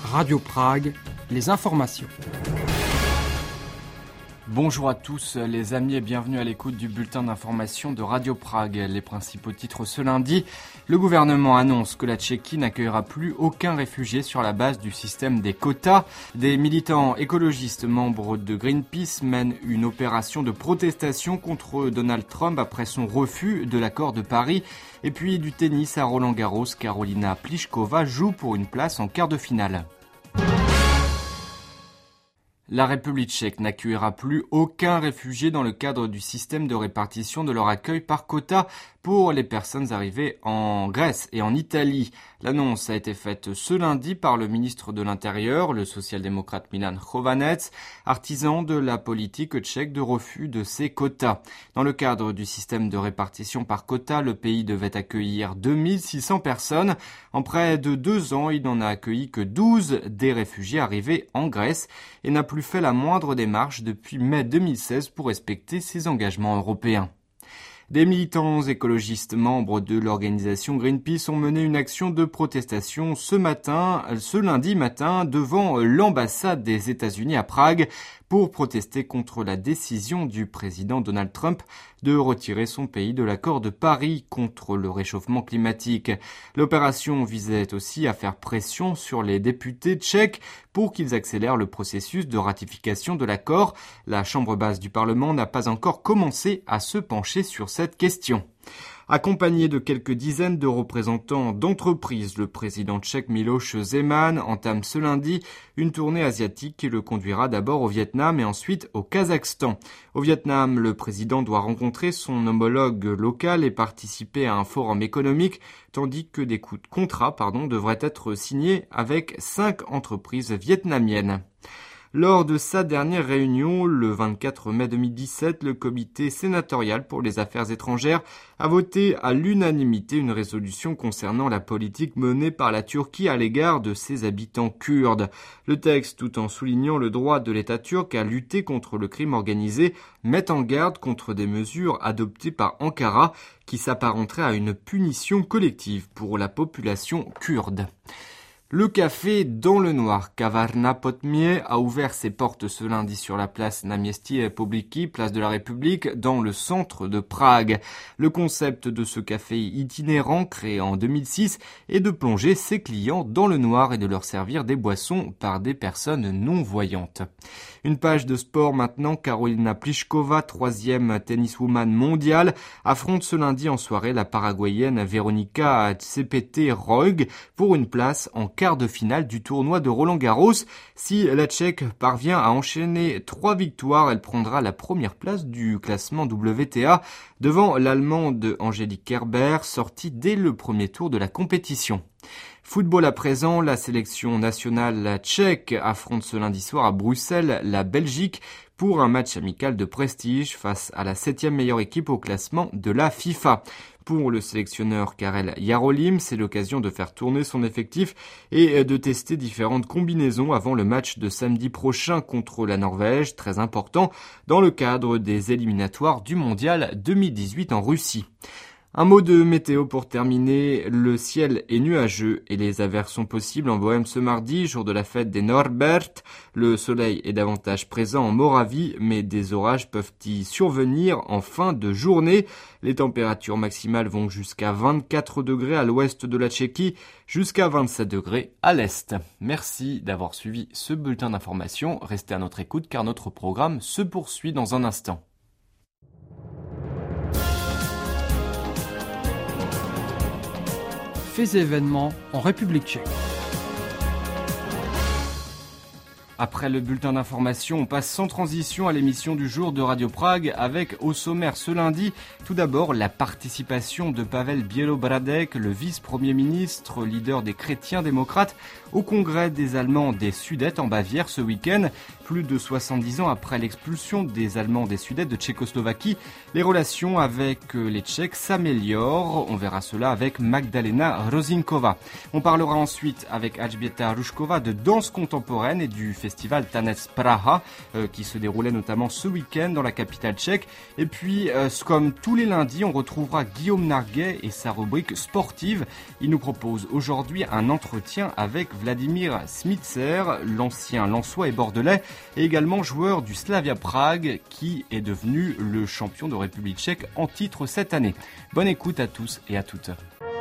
Radio Prague, les informations. Bonjour à tous les amis et bienvenue à l'écoute du bulletin d'information de Radio Prague. Les principaux titres ce lundi. Le gouvernement annonce que la Tchéquie n'accueillera plus aucun réfugié sur la base du système des quotas. Des militants écologistes membres de Greenpeace mènent une opération de protestation contre Donald Trump après son refus de l'accord de Paris. Et puis du tennis à Roland-Garros, Karolina Pliskova joue pour une place en quart de finale. La République tchèque n'accueillera plus aucun réfugié dans le cadre du système de répartition de leur accueil par quota pour les personnes arrivées en Grèce et en Italie. L'annonce a été faite ce lundi par le ministre de l'Intérieur, le social-démocrate Milan Chovanec, artisan de la politique tchèque de refus de ces quotas. Dans le cadre du système de répartition par quota, le pays devait accueillir 2600 personnes. En près de 2 ans, il n'en a accueilli que 12 des réfugiés arrivés en Grèce et n'a plus fait la moindre démarche depuis mai 2016 pour respecter ses engagements européens. Des militants écologistes membres de l'organisation Greenpeace ont mené une action de protestation ce lundi matin, devant l'ambassade des États-Unis à Prague pour protester contre la décision du président Donald Trump de retirer son pays de l'accord de Paris contre le réchauffement climatique. L'opération visait aussi à faire pression sur les députés tchèques pour qu'ils accélèrent le processus de ratification de l'accord. La chambre basse du Parlement n'a pas encore commencé à se pencher sur cette question. Accompagné de quelques dizaines de représentants d'entreprises, le président tchèque Miloš Zeman entame ce lundi une tournée asiatique qui le conduira d'abord au Vietnam et ensuite au Kazakhstan. Au Vietnam, le président doit rencontrer son homologue local et participer à un forum économique, tandis que des contrats devraient être signés avec 5 entreprises vietnamiennes. Lors de sa dernière réunion, le 24 mai 2017, le comité sénatorial pour les affaires étrangères a voté à l'unanimité une résolution concernant la politique menée par la Turquie à l'égard de ses habitants kurdes. Le texte, tout en soulignant le droit de l'État turc à lutter contre le crime organisé, met en garde contre des mesures adoptées par Ankara qui s'apparenteraient à une punition collective pour la population kurde. Le café dans le noir, Kavarna Potmier, a ouvert ses portes ce lundi sur la place Namiestie Pobliki, place de la République, dans le centre de Prague. Le concept de ce café itinérant, créé en 2006, est de plonger ses clients dans le noir et de leur servir des boissons par des personnes non-voyantes. Une page de sport maintenant, Karolina Pliskova, 3e tenniswoman mondiale, affronte ce lundi en soirée la Paraguayenne Veronika Cepete-Roig pour une place en quart de finale du tournoi de Roland-Garros. Si la Tchèque parvient à enchaîner 3 victoires, elle prendra la première place du classement WTA devant l'Allemande Angélique Kerber, sortie dès le premier tour de la compétition. Football à présent, la sélection nationale tchèque affronte ce lundi soir à Bruxelles la Belgique pour un match amical de prestige face à la 7e meilleure équipe au classement de la FIFA. Pour le sélectionneur Karel Jarolim, c'est l'occasion de faire tourner son effectif et de tester différentes combinaisons avant le match de samedi prochain contre la Norvège, très important dans le cadre des éliminatoires du Mondial 2018 en Russie. Un mot de météo pour terminer. Le ciel est nuageux et les averses sont possibles en Bohême ce mardi, jour de la fête des Norbert. Le soleil est davantage présent en Moravie, mais des orages peuvent y survenir en fin de journée. Les températures maximales vont jusqu'à 24 degrés à l'ouest de la Tchéquie, jusqu'à 27 degrés à l'est. Merci d'avoir suivi ce bulletin d'information. Restez à notre écoute car notre programme se poursuit dans un instant. Faits et événements en République tchèque. Après le bulletin d'information, on passe sans transition à l'émission du jour de Radio Prague avec au sommaire ce lundi, tout d'abord la participation de Pavel Bělobrádek, le vice-premier ministre, leader des chrétiens démocrates, au congrès des Allemands des Sudètes en Bavière ce week-end. Plus de 70 ans après l'expulsion des Allemands des Sudètes de Tchécoslovaquie, les relations avec les Tchèques s'améliorent. On verra cela avec Magdalena Rozinkova. On parlera ensuite avec Alžběta Rušková de danse contemporaine et du festival festival Tanec Praha, qui se déroulait notamment ce week-end dans la capitale tchèque. Et puis, comme tous les lundis, on retrouvera Guillaume Narguet et sa rubrique sportive. Il nous propose aujourd'hui un entretien avec Vladimir Smitser, l'ancien lensois et bordelais, et également joueur du Slavia Prague, qui est devenu le champion de République tchèque en titre cette année. Bonne écoute à tous et à toutes.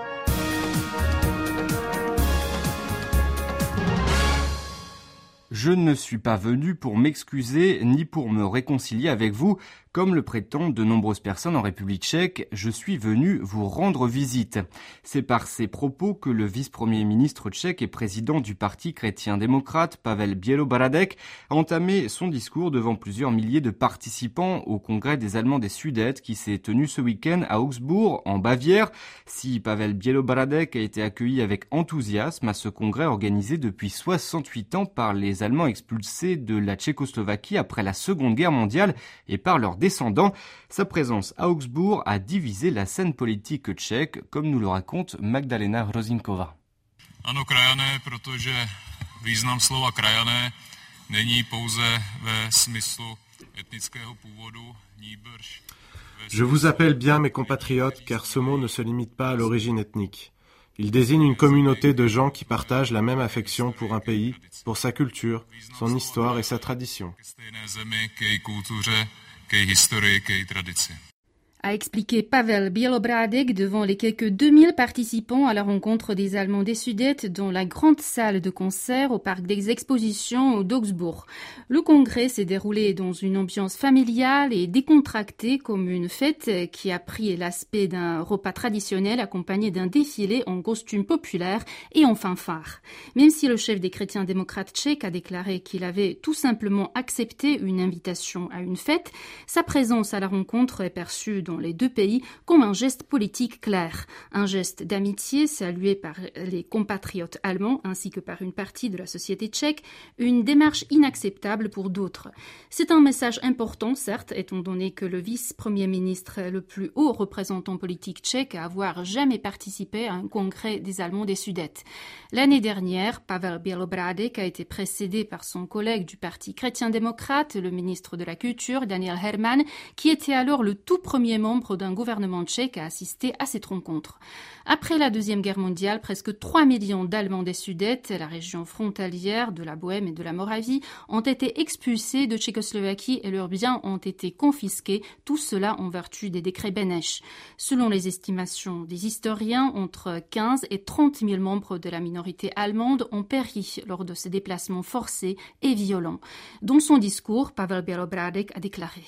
Je ne suis pas venu pour m'excuser ni pour me réconcilier avec vous. Comme le prétendent de nombreuses personnes en République tchèque, je suis venu vous rendre visite. C'est par ces propos que le vice-premier ministre tchèque et président du parti chrétien-démocrate, Pavel Bělobrádek, a entamé son discours devant plusieurs milliers de participants au congrès des Allemands des Sudètes qui s'est tenu ce week-end à Augsbourg, en Bavière. Si Pavel Bělobrádek a été accueilli avec enthousiasme à ce congrès organisé depuis 68 ans par les Allemands expulsés de la Tchécoslovaquie après la Seconde Guerre mondiale et par leurs descendants, sa présence à Augsbourg a divisé la scène politique tchèque, comme nous le raconte Magdalena Hrozinkova. Ano, krajané, protože význam slova krajané není pouze ve smyslu etnického původu, nýbrž. Je vous appelle bien mes compatriotes, car ce mot ne se limite pas à l'origine ethnique. Il désigne une communauté de gens qui partagent la même affection pour un pays, pour sa culture, son histoire et sa tradition. A expliqué Pavel Bělobrádek devant les quelques 2000 participants à la rencontre des Allemands des Sudètes dans la grande salle de concert au parc des expositions d'Augsbourg. Le congrès s'est déroulé dans une ambiance familiale et décontractée comme une fête qui a pris l'aspect d'un repas traditionnel accompagné d'un défilé en costume populaire et en fanfare. Même si le chef des chrétiens démocrates tchèques a déclaré qu'il avait tout simplement accepté une invitation à une fête, sa présence à la rencontre est perçue dans les deux pays comme un geste politique clair, un geste d'amitié salué par les compatriotes allemands ainsi que par une partie de la société tchèque, une démarche inacceptable pour d'autres. C'est un message important, certes, étant donné que le vice-premier ministre est le plus haut représentant politique tchèque à avoir jamais participé à un congrès des Allemands des Sudètes. L'année dernière, Pavel Bělobrádek a été précédé par son collègue du parti chrétien-démocrate, le ministre de la Culture, Daniel Herman, qui était alors le tout premier membre d'un gouvernement tchèque à assister à cette rencontre. Après la Deuxième Guerre mondiale, presque 3 millions d'Allemands des Sudètes, la région frontalière de la Bohême et de la Moravie, ont été expulsés de Tchécoslovaquie et leurs biens ont été confisqués, tout cela en vertu des décrets Beneš. Selon les estimations des historiens, entre 15 et 30 000 membres de la minorité allemande ont péri lors de ces déplacements forcés et violents. Dans son discours, Pavel Bělobrádek a déclaré: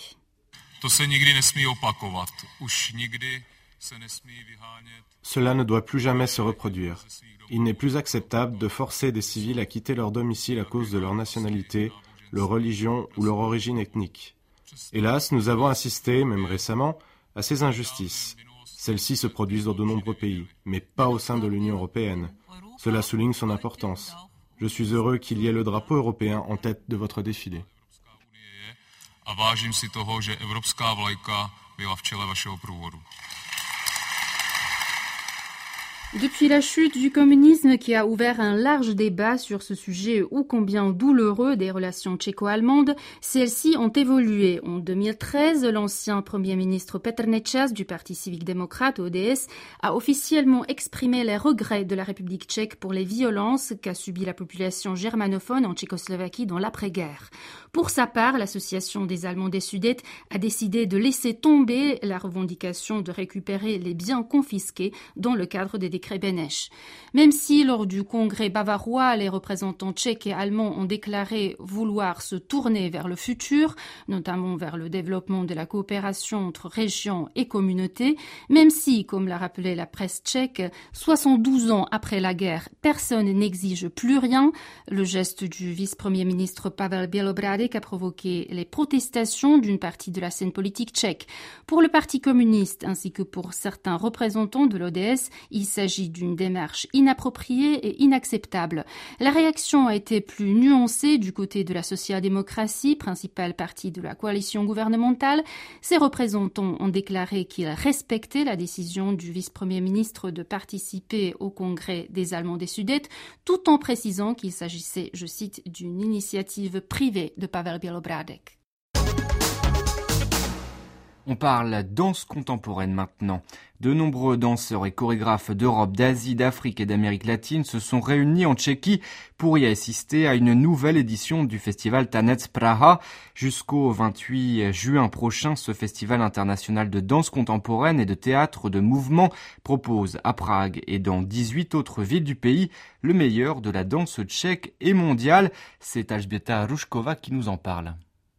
Cela ne doit plus jamais se reproduire. Il n'est plus acceptable de forcer des civils à quitter leur domicile à cause de leur nationalité, leur religion ou leur origine ethnique. Hélas, nous avons assisté, même récemment, à ces injustices. Celles-ci se produisent dans de nombreux pays, mais pas au sein de l'Union européenne. Cela souligne son importance. Je suis heureux qu'il y ait le drapeau européen en tête de votre défilé. A vážím si toho, že evropská vlajka byla v čele vašeho průvodu. Depuis la chute du communisme qui a ouvert un large débat sur ce sujet ô combien douloureux des relations tchéco-allemandes, celles-ci ont évolué. En 2013, l'ancien premier ministre Petr Nečas du Parti civique-démocrate ODS a officiellement exprimé les regrets de la République tchèque pour les violences qu'a subies la population germanophone en Tchécoslovaquie dans l'après-guerre. Pour sa part, l'association des Allemands des Sudètes a décidé de laisser tomber la revendication de récupérer les biens confisqués dans le cadre des décrets Beneš. Même si lors du congrès bavarois, les représentants tchèques et allemands ont déclaré vouloir se tourner vers le futur, notamment vers le développement de la coopération entre régions et communautés, même si, comme l'a rappelé la presse tchèque, 72 ans après la guerre, personne n'exige plus rien, le geste du vice-premier ministre Pavel Bělobrádek a provoqué les protestations d'une partie de la scène politique tchèque. Pour le Parti communiste ainsi que pour certains représentants de l'ODS, il s'agit s'agit d'une démarche inappropriée et inacceptable. La réaction a été plus nuancée du côté de la social-démocratie, principal parti de la coalition gouvernementale. Ses représentants ont déclaré qu'ils respectaient la décision du vice-premier ministre de participer au congrès des Allemands des Sudètes, tout en précisant qu'il s'agissait, je cite, d'une initiative privée de Pavel Bělobrádek. On parle danse contemporaine maintenant. De nombreux danseurs et chorégraphes d'Europe, d'Asie, d'Afrique et d'Amérique latine se sont réunis en Tchéquie pour y assister à une nouvelle édition du festival Tanec Praha. Jusqu'au 28 juin prochain, ce festival international de danse contemporaine et de théâtre de mouvement propose à Prague et dans 18 autres villes du pays le meilleur de la danse tchèque et mondiale. C'est Alžběta Rušková qui nous en parle.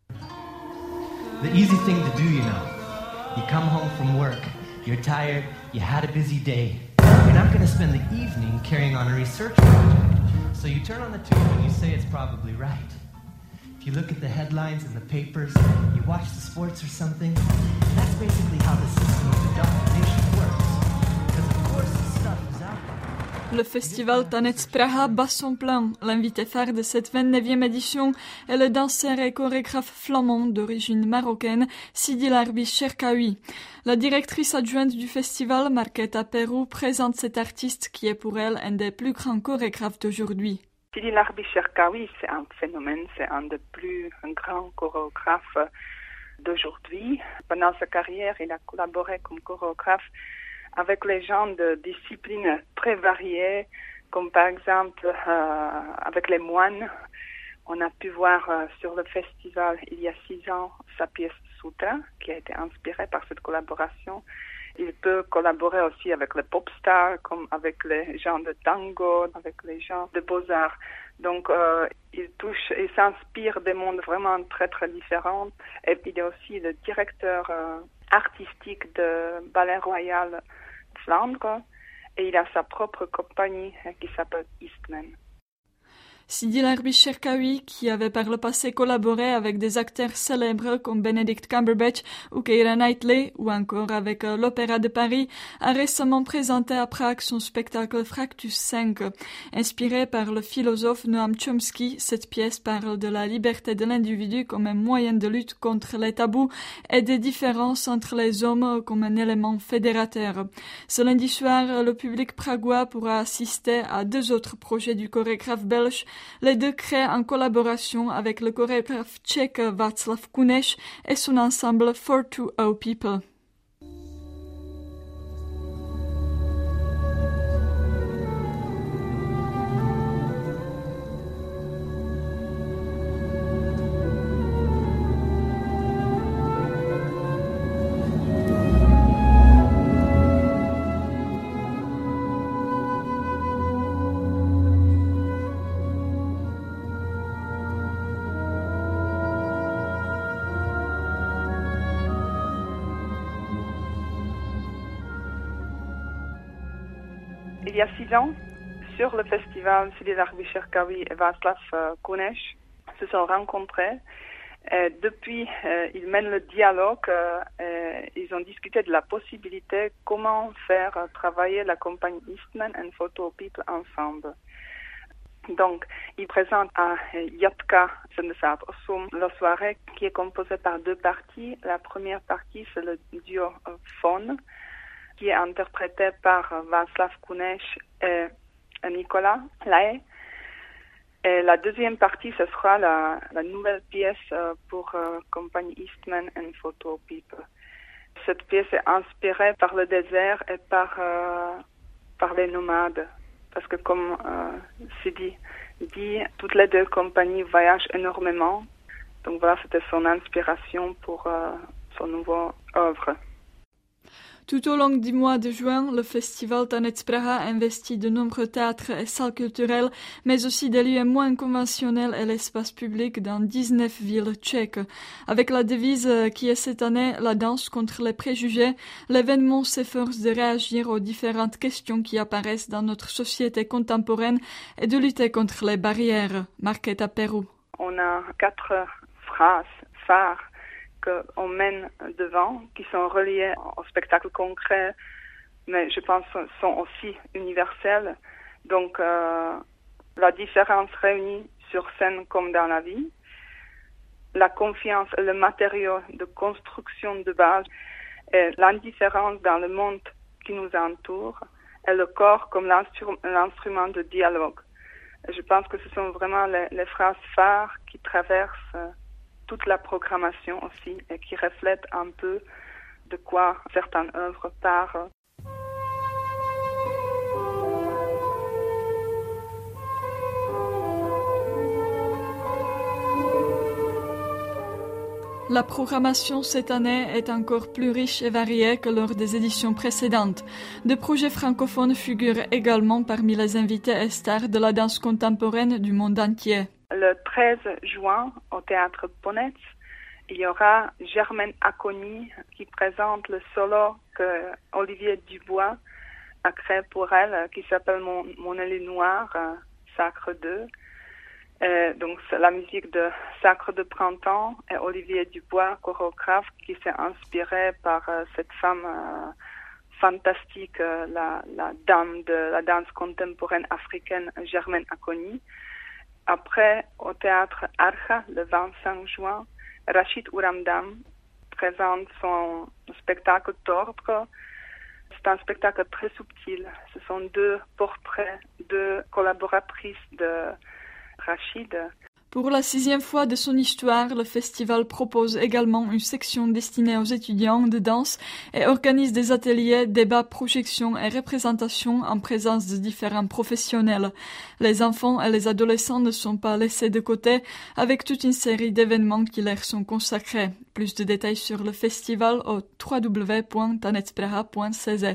The easy thing to do, you know. You come home from work, you're tired, you had a busy day. You're not going to spend the evening carrying on a research project. So you turn on the tube and you say it's probably right. If you look at the headlines in the papers, you watch the sports or something, that's basically how the system of indoctrination works. Because of course this stuff is out there. Le festival Tanec Praha bat son plein. L'invité phare de cette 29e édition est le danseur et chorégraphe flamand d'origine marocaine, Sidi Larbi Cherkaoui. La directrice adjointe du festival, Markéta Peru, présente cet artiste qui est pour elle un des plus grands chorégraphes d'aujourd'hui. Sidi Larbi Cherkaoui, c'est un phénomène, c'est un des plus grands chorégraphes d'aujourd'hui. Pendant sa carrière, il a collaboré comme chorégraphe avec les gens de disciplines très variées, comme par exemple avec les moines. On a pu voir sur le festival il y a 6 ans sa pièce Sutra, qui a été inspirée par cette collaboration. Il peut collaborer aussi avec les pop stars, comme avec les gens de tango, avec les gens de beaux-arts. Donc il s'inspire des mondes vraiment très très différents. Et puis il est aussi le directeur artistique de Ballet Royal Flandre et il a sa propre compagnie qui s'appelle Eastman. Sidi Larbi Cherkaoui, qui avait par le passé collaboré avec des acteurs célèbres comme Benedict Cumberbatch ou Keira Knightley, ou encore avec l'Opéra de Paris, a récemment présenté à Prague son spectacle Fractus 5. Inspiré par le philosophe Noam Chomsky, cette pièce parle de la liberté de l'individu comme un moyen de lutte contre les tabous et des différences entre les hommes comme un élément fédérateur. Ce lundi soir, le public pragois pourra assister à 2 autres projets du chorégraphe belge, les 2 créés en collaboration avec le chorégraphe tchèque Václav Kuneš et son ensemble 420 People. Il y a 6 ans, sur le festival, Sidi Larbi Cherkaoui et Václav Kuneš se sont rencontrés. Depuis, ils mènent le dialogue. Ils ont discuté de la possibilité comment faire travailler la compagnie Eastman et Photo People ensemble. Donc, ils présentent à Yatka la soirée qui est composée par 2 parties. La première partie, c'est le duo Faune, qui est interprété par Václav Kuneš et Nicolas Lae. Et la deuxième partie, ce sera la nouvelle pièce pour compagnie Eastman and Photo People. Cette pièce est inspirée par le désert et par les nomades. Parce que comme Sidi dit, toutes les 2 compagnies voyagent énormément. Donc voilà, c'était son inspiration pour son nouveau œuvre. Tout au long du mois de juin, le festival Tanec Praha investit de nombreux théâtres et salles culturelles, mais aussi des lieux moins conventionnels et l'espace public dans 19 villes tchèques. Avec la devise qui est cette année « La danse contre les préjugés », l'événement s'efforce de réagir aux différentes questions qui apparaissent dans notre société contemporaine et de lutter contre les barrières. Markéta Peru. On a 4 phrases phares qu'on mène devant, qui sont reliées au spectacle concret mais je pense sont aussi universelles. Donc, la différence réunie sur scène comme dans la vie, la confiance est le matériau de construction de base, et l'indifférence dans le monde qui nous entoure, et le corps comme l'instrument de dialogue. Et je pense que ce sont vraiment les phrases phares qui traversent toute la programmation aussi et qui reflètent un peu de quoi certaines œuvres parlent. La programmation cette année est encore plus riche et variée que lors des éditions précédentes. Des projets francophones figurent également parmi les invités et stars de la danse contemporaine du monde entier. Le 13 juin, au Théâtre Ponetz, il y aura Germaine Acconi qui présente le solo que Olivier Dubois a créé pour elle, qui s'appelle Mon aile noire, Sacre 2. Donc c'est la musique de Sacre de printemps et Olivier Dubois, chorégraphe, qui s'est inspiré par cette femme fantastique, la dame de la danse contemporaine africaine Germaine Acconi. Après, au théâtre Archa, le 25 juin, Rachid Ouramdam présente son spectacle Tordre. C'est un spectacle très subtil. Ce sont 2 portraits de collaboratrices de Rachid. Pour la 6e fois de son histoire, le festival propose également une section destinée aux étudiants de danse et organise des ateliers, débats, projections et représentations en présence de différents professionnels. Les enfants et les adolescents ne sont pas laissés de côté avec toute une série d'événements qui leur sont consacrés. Plus de détails sur le festival au www.tanetspraha.cz.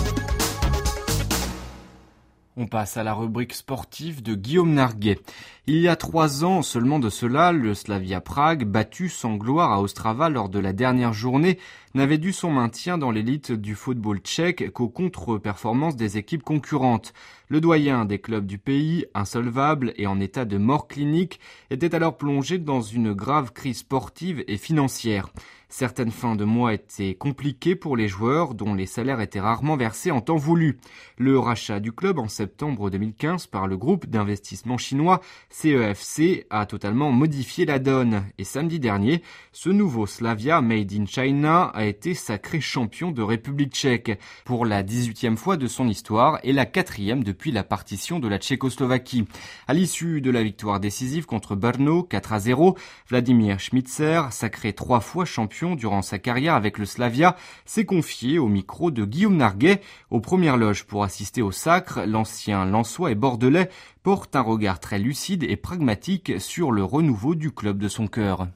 On passe à la rubrique sportive de Guillaume Narguet. Il y a 3 ans seulement de cela, le Slavia Prague, battu sans gloire à Ostrava lors de la dernière journée, n'avait dû son maintien dans l'élite du football tchèque qu'aux contre-performances des équipes concurrentes. Le doyen des clubs du pays, insolvable et en état de mort clinique, était alors plongé dans une grave crise sportive et financière. Certaines fins de mois étaient compliquées pour les joueurs dont les salaires étaient rarement versés en temps voulu. Le rachat du club en septembre 2015 par le groupe d'investissement chinois CEFC a totalement modifié la donne. Et samedi dernier, ce nouveau Slavia Made in China a été sacré champion de République tchèque pour la 18e fois de son histoire et la 4e depuis la partition de la Tchécoslovaquie. À l'issue de la victoire décisive contre Brno 4-0, Vladimir Schmitzer, sacré 3 fois champion durant sa carrière avec le Slavia, s'est confié au micro de Guillaume Narguet. Aux premières loges pour assister au sacre, l'ancien Lensois et Bordelais porte un regard très lucide et pragmatique sur le renouveau du club de son cœur.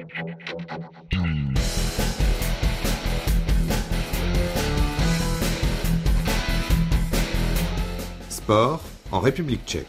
Sport en République tchèque.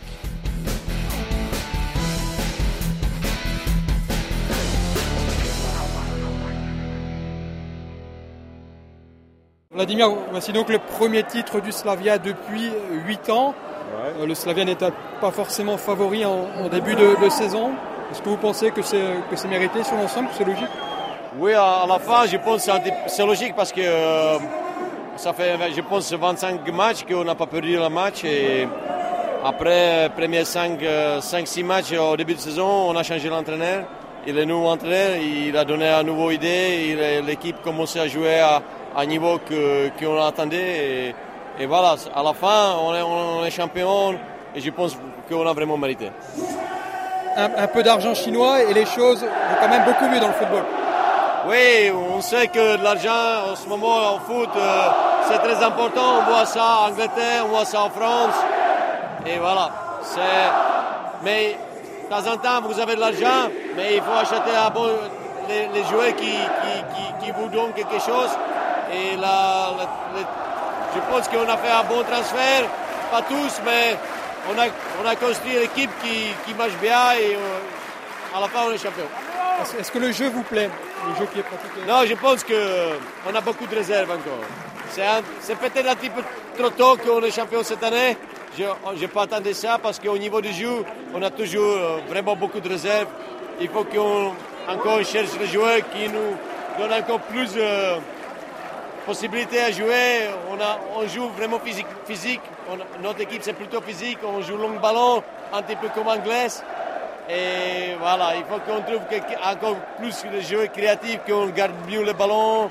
Vladimir, voici donc le premier titre du Slavia depuis 8 ans. Ouais. Le Slavia n'était pas forcément favori en début de saison. Est-ce que vous pensez que c'est mérité sur l'ensemble, que c'est logique? Oui, à la fin, je pense que c'est logique parce que ça fait, je pense, 25 matchs qu'on n'a pas perdu le match. Et après, premiers 5-6 matchs au début de saison, on a changé l'entraîneur. Et le nouveau entraîneur, il a donné une nouvelle idée. Et l'équipe commençait à jouer à un niveau qu'on attendait. Et voilà, à la fin, on est champion et je pense qu'on a vraiment mérité. Un peu d'argent chinois et les choses vont quand même beaucoup mieux dans le football. Oui, on sait que de l'argent en ce moment en foot, c'est très important. On voit ça en Angleterre, on voit ça en France. Et voilà. Mais de temps en temps, vous avez de l'argent, mais il faut acheter les joueurs qui vous donnent quelque chose. Et je pense qu'on a fait un bon transfert, pas tous, mais on a construit une équipe qui marche bien et à la fin on est champion. Est-ce que le jeu vous plaît, le jeu qui est pratiqué? Non, je pense qu'on a beaucoup de réserves encore. C'est peut-être un petit peu trop tôt qu'on est champion cette année. Je n'ai pas attendu ça parce qu'au niveau du jeu, on a toujours vraiment beaucoup de réserves. Il faut qu'on encore cherche les joueurs qui nous donnent encore plus possibilité à jouer. On joue vraiment physique. Notre équipe, c'est plutôt physique. On joue long ballon, un petit peu comme anglaise. Et voilà, il faut qu'on trouve encore plus de jeux créatifs, qu'on garde mieux le ballon,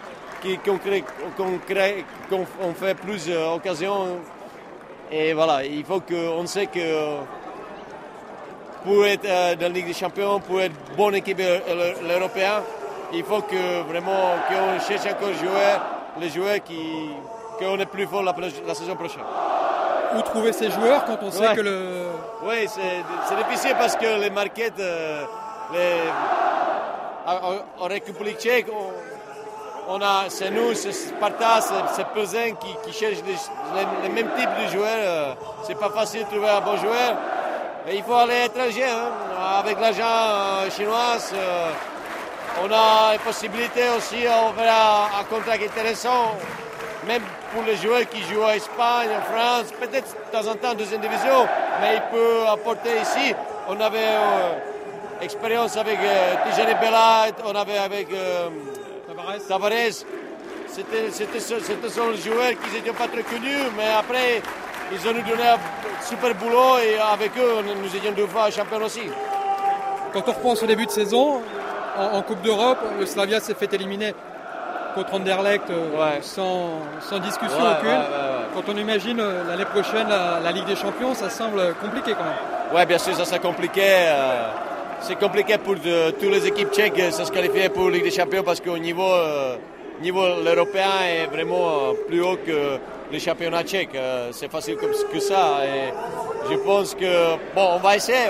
qu'on fait plus d'occasions. Et voilà, il faut qu'on sait que pour être dans la Ligue des Champions, pour être bonne équipe l'Européen, il faut que vraiment qu'on cherche encore les joueurs qu'on est plus fort la saison prochaine. Où trouver ces joueurs quand on sait que le... Oui, c'est difficile parce que les marquettes, en République tchèque, c'est nous, c'est Sparta, c'est Plzeň qui cherchent les mêmes types de joueurs. C'est pas facile de trouver un bon joueur. Et il faut aller à l'étranger. Avec l'argent chinois, on a la possibilité aussi d'offrir un contrat intéressant, même pour les joueurs qui jouent en Espagne, en France, peut-être de temps en temps en deuxième division, mais il peut apporter ici. On avait expérience avec Tijani Bella, on avait avec Tavares. C'était sont les joueurs qui n'étaient pas très connus, mais après, ils ont nous donné un super boulot et avec eux, nous étions 2 fois champions aussi. Quand on repense au début de saison, en Coupe d'Europe, le Slavia s'est fait éliminer contre Anderlecht sans discussion aucune. Quand on imagine l'année prochaine la Ligue des Champions, ça semble compliqué quand même. Oui, bien sûr, ça c'est compliqué. C'est compliqué pour toutes les équipes tchèques de se qualifier pour la Ligue des Champions parce qu'au niveau européen est vraiment plus haut que les championnats tchèques. C'est facile comme que ça. Et je pense que, on va essayer.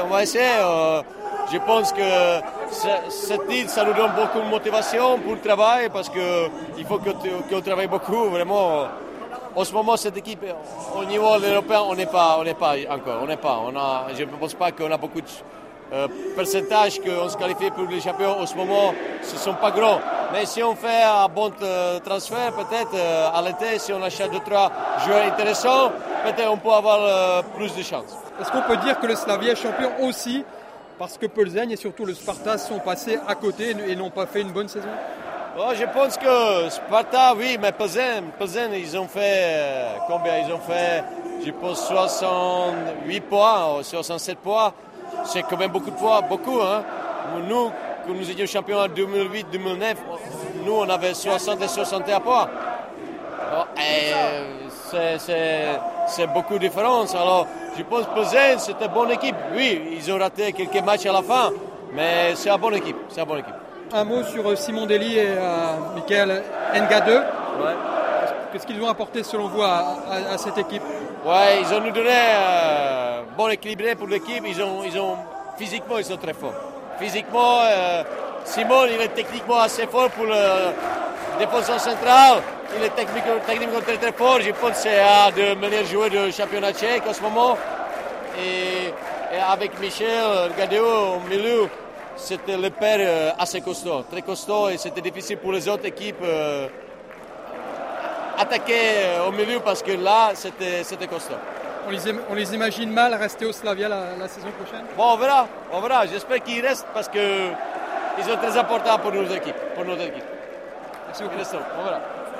Je pense que ce titre, ça nous donne beaucoup de motivation pour le travail parce qu'il faut qu'on travaille beaucoup. Vraiment, en ce moment, cette équipe, au niveau européen, on n'est pas encore. Je ne pense pas qu'on a beaucoup de pourcentage qu'on se qualifie pour les champions. En ce moment, ce ne sont pas grands. Mais si on fait un bon transfert, peut-être à l'été, si on achète 2-3 joueurs intéressants, peut-être on peut avoir plus de chances. Est-ce qu'on peut dire que le Slavia est champion aussi parce que Plzeň et surtout le Sparta sont passés à côté et n'ont pas fait une bonne saison? Je pense que Sparta, oui, mais Plzeň, ils ont fait combien? Ils ont fait, je pense, 68 points, 67 points. C'est quand même beaucoup de points, beaucoup. Nous, quand nous étions champions en 2008-2009, nous, on avait 60 et 61 points. C'est beaucoup de différence. Alors, je pense que Plzeň, c'est une bonne équipe. Oui, ils ont raté quelques matchs à la fin, mais c'est une bonne équipe. Un mot sur Simon Dely et Michael Ngade. Qu'est-ce qu'ils ont apporté selon vous à cette équipe? Ils ont nous donné bon équilibré pour l'équipe. Physiquement, ils sont très forts. Physiquement, Simon, il est techniquement assez fort pour le défenseur central. Il est techniquement très très fort. Je pense que c'est un des meilleurs joueurs du championnat tchèque en ce moment. Et avec Michel Gadeo au milieu, c'était le père assez costaud, très costaud. Et c'était difficile pour les autres équipes attaquer au milieu parce que là, c'était costaud. On les imagine mal rester au Slavia la saison prochaine? On verra. J'espère qu'ils restent parce qu'ils sont très importants pour notre équipe. Merci beaucoup. On verra.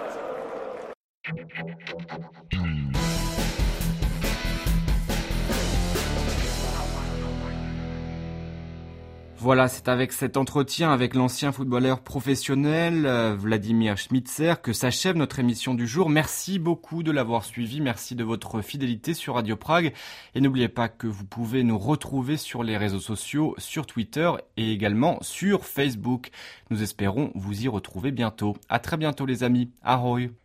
Voilà, c'est avec cet entretien avec l'ancien footballeur professionnel Vladimir Schmitzer que s'achève notre émission du jour. Merci beaucoup de l'avoir suivi, merci de votre fidélité sur Radio Prague et n'oubliez pas que vous pouvez nous retrouver sur les réseaux sociaux, sur Twitter et également sur Facebook. Nous espérons vous y retrouver bientôt. À très bientôt les amis. Ahoj.